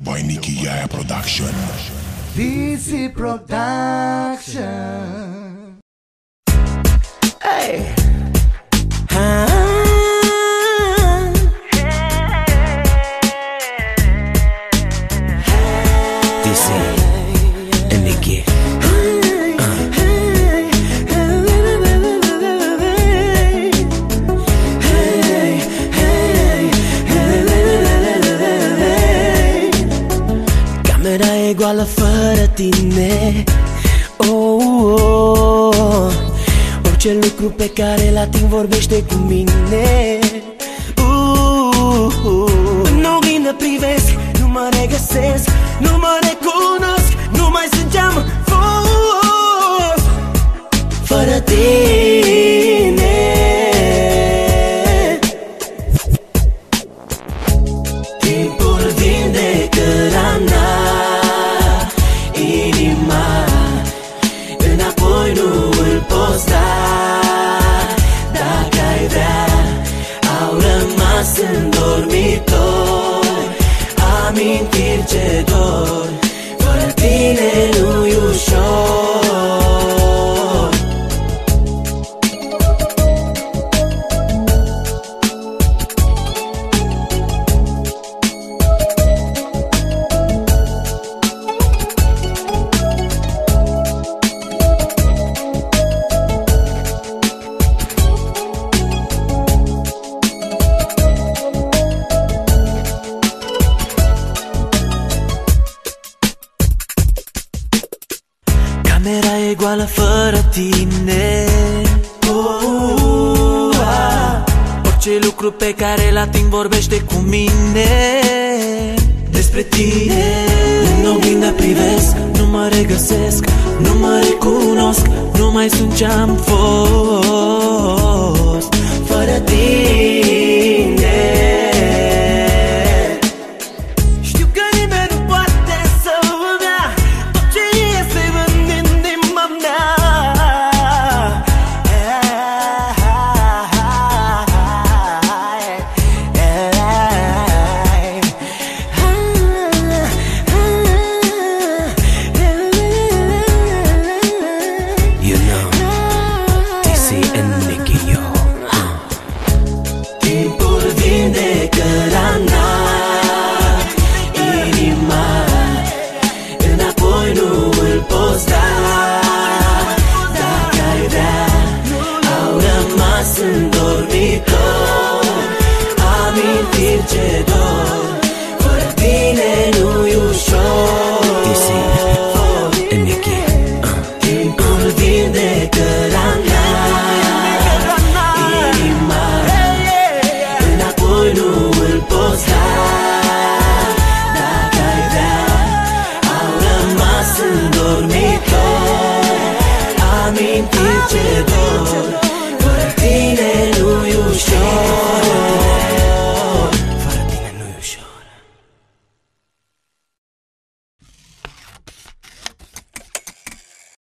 Voinichi Yaya Production. DC Production. Hey. DC and Nikki. Camera e goală fără tine. Orice lucru pe care l-ating vorbește cu mine. În oglindă privesc, nu mă regăsesc, nu mă recunosc, nu mai sunt ce-am fost fără tine. Timpul vindecă rana, inima înapoi nu îl poți da. Dacă ai vrea, au rămas în dormitor amintiri ce dor. Fără tine nu-i ușor. Camera e goală fără tine. Orice lucru pe care l-ating vorbește cu mine despre tine. În oglindă privesc, nu mă regăsesc, nu mă recunosc, nu mai sunt ce-am fost fără tine. Știu că nimeni nu poate să îmi ia tot ce este în inima mea. You know, DC and Nikki, yo. Timpul vindecă rana, inima înapoi nu îl poți da. Dacă ai vrea, au rămas în dormitor amintiri ce dor. Fără tine nu-i ușor. DC and Nikki. Timpul vindecă rana, inima înapoi nu îl poți da. Dacă ai vrea, au rămas în dormitor amintiri ce dor.